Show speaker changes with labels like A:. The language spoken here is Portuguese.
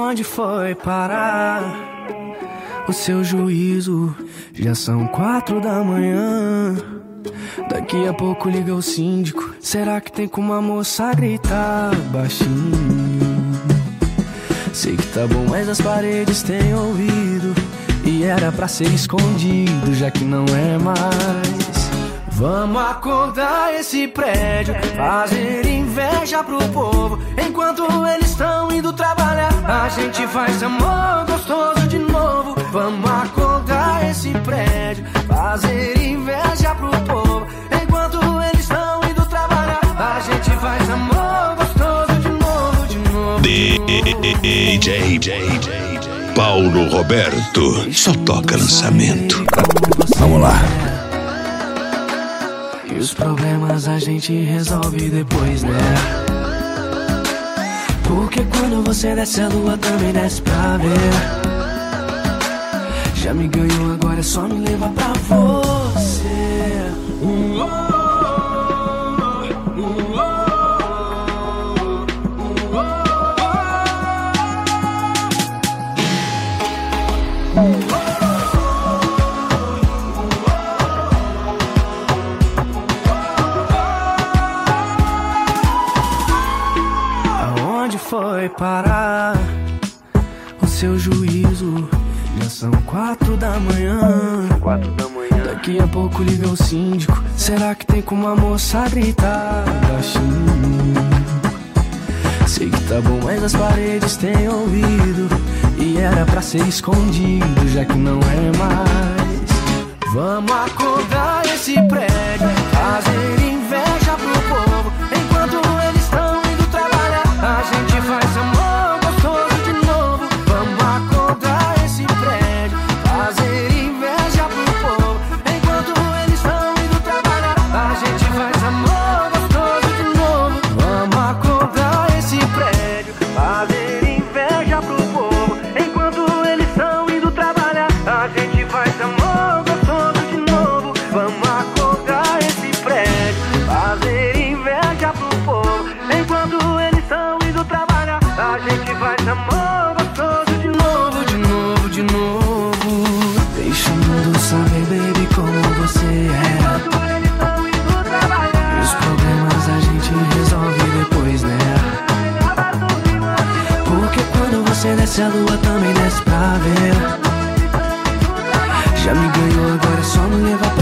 A: Aonde foi parar o seu juízo? Já são 4 da manhã. Daqui a pouco liga o síndico. Será que tem como a moça gritar baixinho? Sei que tá bom, mas as paredes têm ouvido. E era pra ser escondido, já que não é mais. Vamos acordar esse prédio, fazer inveja pro povo. Enquanto eles estão indo trabalhar, a gente faz amor gostoso de novo. Vamos acordar esse prédio, fazer inveja pro povo. Enquanto eles estão indo trabalhar, a gente faz amor gostoso de novo, de novo.
B: DJ Paulo Roberto, só toca lançamento. Vamos lá.
A: E os problemas a gente resolve depois, né? Porque quando você desce a lua também desce pra ver. Já me ganhou, agora é só me levar pra você. Aonde foi parar o seu juízo? Já são 4 da manhã.
C: 4 da manhã.
A: Daqui a pouco liga o síndico. Será que tem como a moça gritar baixinho? Sei que tá bom, mas as paredes têm ouvido. E era pra ser escondido, já que não é mais. Vamos acordar esse prédio, fazer inveja pro povo. Enquanto eles estão indo trabalhar, a gente faz amor gostoso de novo. Vamos acordar esse prédio, fazer inveja pro povo. Enquanto eles estão indo trabalhar, a gente faz amor gostoso de novo. Vamos acordar esse prédio, fazer inveja pro povo. Enquanto eles estão indo trabalhar, a gente faz amor gostoso de novo. Vamos acordar esse prédio, fazer inveja pro povo. Enquanto eles estão indo trabalhar, a gente faz amor gostoso de novo, de novo, de novo. Deixa o mundo saber, baby, como você é. Enquanto eles estão indo trabalhar, e os problemas a gente resolve depois, né? Porque quando você desce a lua também desce pra ver. Já me ganhou, agora é só me levar pra